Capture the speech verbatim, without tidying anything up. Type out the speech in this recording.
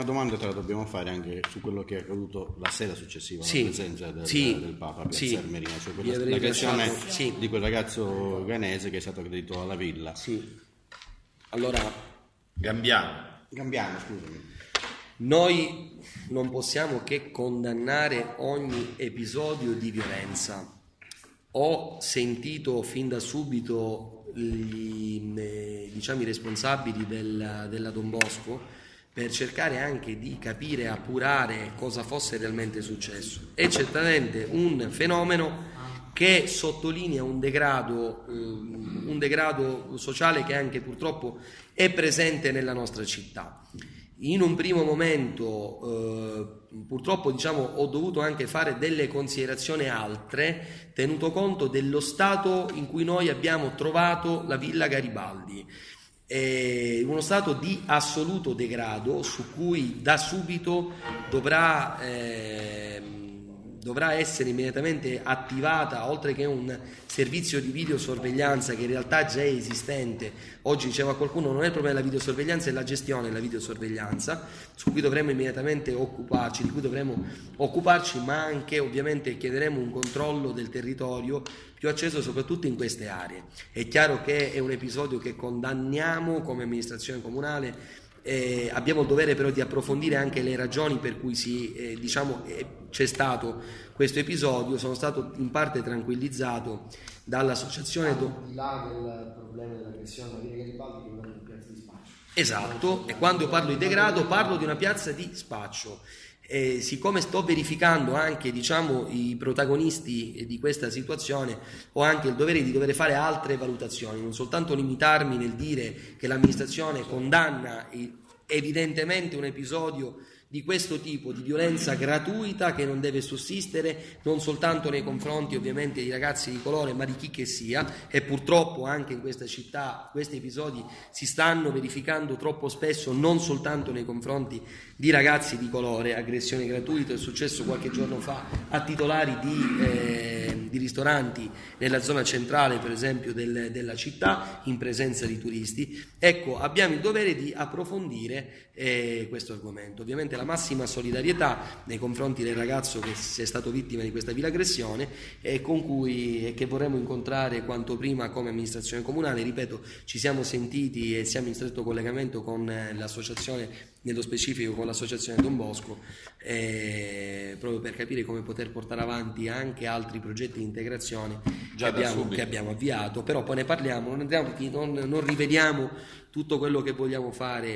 una domanda te la dobbiamo fare anche su quello che è accaduto la sera successiva sì, alla presenza del, sì, del Papa a Piazza sì, Armerina, cioè quella l'aggressione sì. di quel ragazzo ghanese che è stato aggredito alla villa. Sì. Allora, Gambiano. Gambiano, scusami. Noi non possiamo che condannare ogni episodio di violenza. Ho sentito fin da subito gli, diciamo, i responsabili del, della Don Bosco per cercare anche di capire, appurare cosa fosse realmente successo. È certamente un fenomeno che sottolinea un degrado, eh, un degrado sociale che anche purtroppo è presente nella nostra città. In un primo momento eh, purtroppo diciamo, ho dovuto anche fare delle considerazioni altre, tenuto conto dello stato in cui noi abbiamo trovato la Villa Garibaldi. È uno stato di assoluto degrado su cui da subito dovrà, eh, dovrà essere immediatamente attivata, oltre che un servizio di videosorveglianza che in realtà già è esistente. Oggi diceva qualcuno non è il problema della videosorveglianza, è la gestione della videosorveglianza su cui dovremmo immediatamente occuparci, di cui dovremmo occuparci, ma anche ovviamente chiederemo un controllo del territorio più acceso soprattutto in queste aree. È chiaro che è un episodio che condanniamo come amministrazione comunale. Eh, abbiamo il dovere però di approfondire anche le ragioni per cui si, eh, diciamo, eh, c'è stato questo episodio. Sono stato in parte tranquillizzato dall'associazione do... al di là del problema dell'aggressione alla Villa Garibaldi, che è una piazza di spaccio. Esatto, e quando parlo di degrado parlo di una piazza di spaccio. Eh, siccome sto verificando anche diciamo, i protagonisti di questa situazione, ho anche il dovere di dover fare altre valutazioni, non soltanto limitarmi nel dire che l'amministrazione condanna evidentemente un episodio di questo tipo di violenza gratuita che non deve sussistere non soltanto nei confronti ovviamente di ragazzi di colore, ma di chi che sia, e purtroppo anche in questa città questi episodi si stanno verificando troppo spesso, non soltanto nei confronti di ragazzi di colore. Aggressione gratuita è successo qualche giorno fa a titolari di, eh, di ristoranti nella zona centrale per esempio del, della città in presenza di turisti. Ecco, abbiamo il dovere di approfondire eh, questo argomento. Ovviamente la massima solidarietà nei confronti del ragazzo che è stato vittima di questa vile aggressione e con cui e che vorremmo incontrare quanto prima come amministrazione comunale. Ripeto, ci siamo sentiti e siamo in stretto collegamento con l'associazione, nello specifico con l'associazione Don Bosco, eh, proprio per capire come poter portare avanti anche altri progetti di integrazione che abbiamo, che abbiamo avviato, però poi ne parliamo, non, andiamo, non, non rivediamo tutto quello che vogliamo fare